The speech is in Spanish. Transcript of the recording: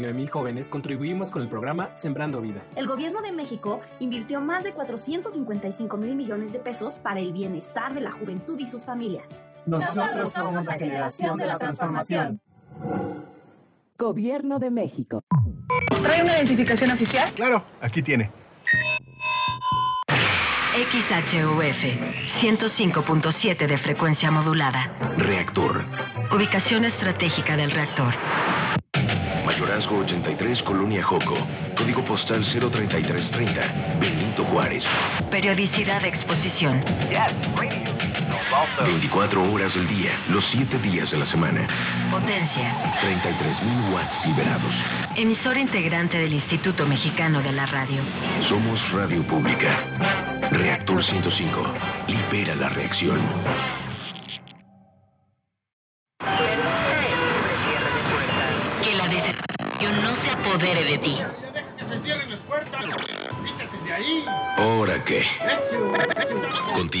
9,000 jóvenes contribuimos con el programa Sembrando Vida. El gobierno de México invirtió más de 455,000 millones de pesos para el bienestar de la juventud y sus familias. Nosotros somos la generación de la transformación. Gobierno de México. ¿Trae una identificación oficial? Claro, aquí tiene. XHUF 105.7 de frecuencia modulada. Reactor. Ubicación estratégica del reactor. Mayorazgo 83, Colonia Joco. Código postal 03330. Benito Juárez. Periodicidad de exposición. 24 horas del día, los 7 días de la semana. Potencia. 33,000 watts liberados. Emisora integrante del Instituto Mexicano de la Radio. Somos Radio Pública. Reactor 105. Libera la reacción. Que la decepción no se apodere de ti. Ya deja que se cierren las puertas. Quítate de ahí. ¿Ahora qué? Necio.